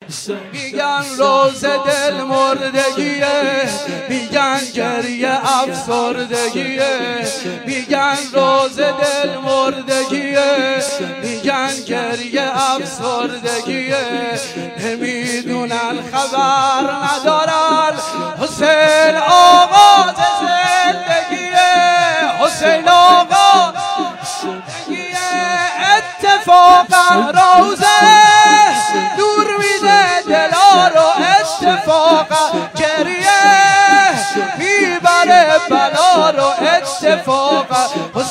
میگن روز دل مردگیه، میگن گریه افسردگیه، میگن روز دل مردگیه، میگن گریه افسردگیه. نمیدونن خبر ندارن حسین آغاز زندگیه، حسین آغاز زندگیه. اتفاقا روزه نور میده دلا رو، اتفاقا گریه میبره بلا رو، اتفاقا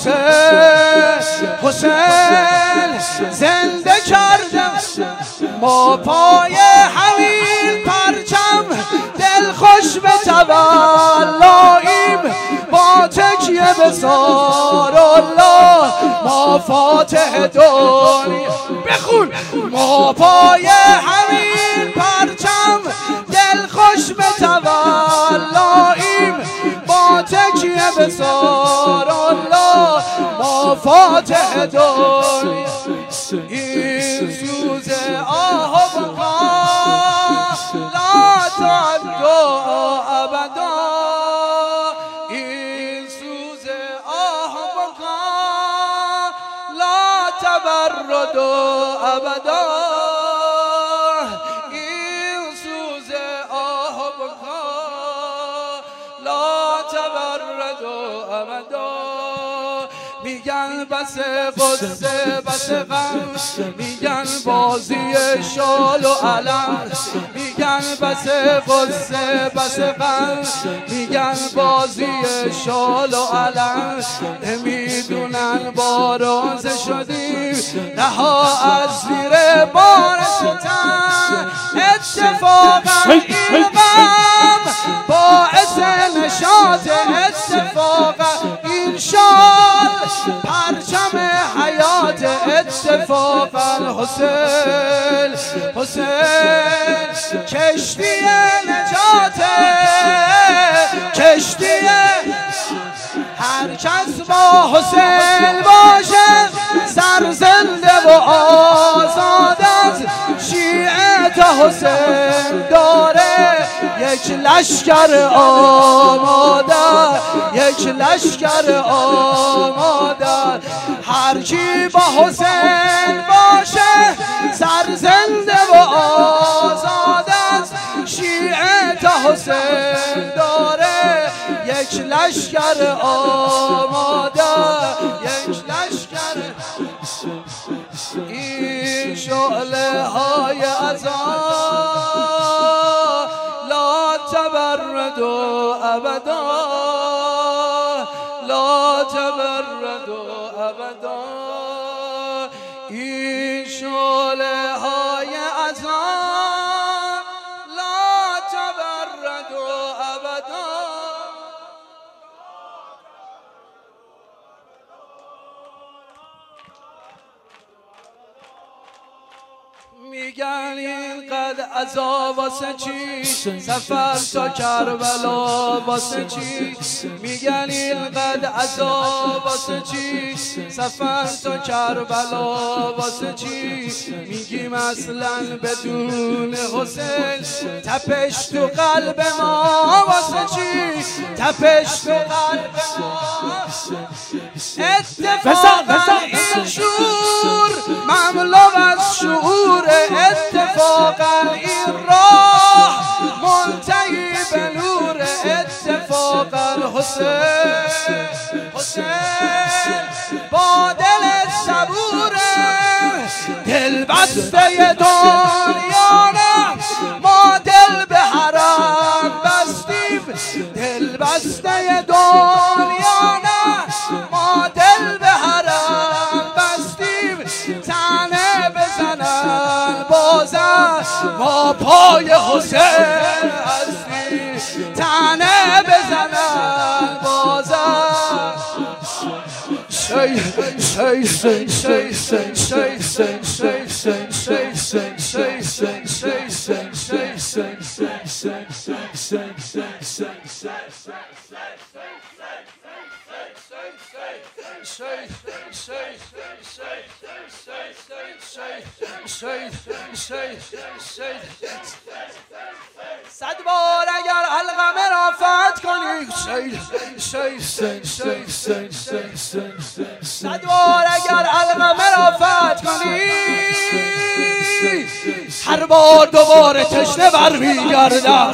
حسین زنده کردم ما پای همین پرچم، دل خوش به تولاییم با تکیه به سار الله، ما فاتح دنیا. بخون ما پای همین پرچم، دل خوش به تولاییم با تکیه به سار الله، ما فاتح دنیا. این سوز آه و بکا لا تنگو ابدا، این سوز آه و بکا لا تبرد ابدا، این سوز آه و بکا لا تبرد ابدا. میگن بس قصه بس غم، میگن بازی شال و علم، میگن بس قصه بس غم، میگن بازی شال و علم. نمیدونن با روزه شدیم رها از زیر بار ستم، اتفاقا این غم باعث نشاط، اتفاقا این شال پرچم حیات، اتفاقا حسین کشتی نجات، کشتی هر کس با حسین باشه سرزنده و آزاد است. شیعه تا حسین داره یک لشکر آماده، یک لشکر آماده. هر کی با حسین باشه سرزنده و آزاد است. شیعه تا حسین داره یک لشکر آماده، یک لشکر. این شعله های عذاب لا تبرد ابدا، لا تبرد ابدا. این شعله های عذاب لا تبرد ابدا. میگن اینقدر عذاب واسه چی؟ سفر تا کربلا واسه چی؟ میگن اینقدر عذاب واسه چی؟ سفر تا کربلا واسه چی؟ میگیم اصلا بدون حسین تپش تو قلب ما واسه چی؟ تپش تو قلب ما. اتفاقا این شور مملو از شعور، اتفاقا این راه منتهی به نور، اتفاقا حسین با دل صبوره، دل بسته دنیا نه ما دل به حرم بستیم، دل بسته دنیا نه ما دل به حرم بستیم. تنه بزنن بازن ما پای حسین هستیم، تنه بزنن بازن. صد بار اگر علقمه را فتح کنی صد بار اگر علقمه را فتح کنی هر بار دوباره تشنه بر میگردم